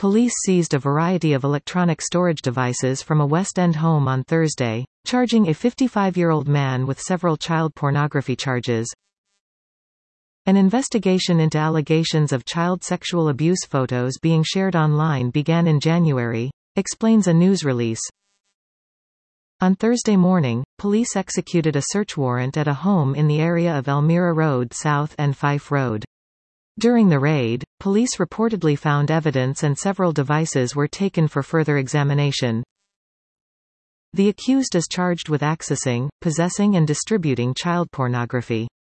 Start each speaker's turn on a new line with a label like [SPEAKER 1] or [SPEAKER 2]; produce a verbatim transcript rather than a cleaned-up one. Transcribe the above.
[SPEAKER 1] Police seized a variety of electronic storage devices from a West End home on Thursday, charging a fifty-five-year-old man with several child pornography charges. An investigation into allegations of child sexual abuse photos being shared online began in January, explains a news release. On Thursday morning, police executed a search warrant at a home in the area of Elmira Road South and Fife Road. During the raid, police reportedly found evidence and several devices were taken for further examination. The accused is charged with accessing, possessing and distributing child pornography.